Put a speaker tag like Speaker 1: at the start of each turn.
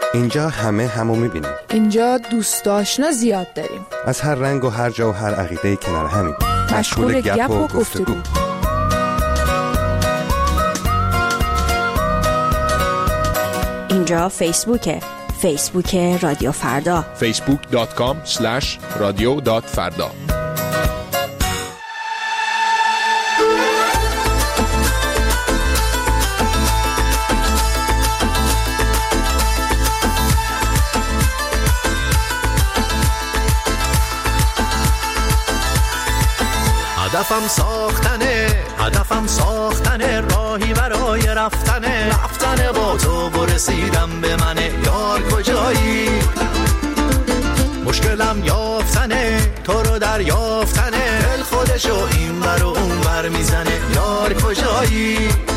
Speaker 1: اینجا همه همو میبینیم.
Speaker 2: اینجا دوست آشنا زیاد داریم.
Speaker 1: از هر رنگ و هر جا و هر عقیده‌ای کنار همین.
Speaker 2: مشغول گپ و گفتگو.
Speaker 3: اینجا فیسبوکه. فیسبوک رادیو فردا.
Speaker 4: facebook.com/radio.farda.
Speaker 5: هدفم ساختنه راهی برای رفتنه با تو برسیدم به منه یار کجایی، مشکلم یافتنه تو رو دریافتنه دل خودشو این بر و اون بر میزنه یار کجایی.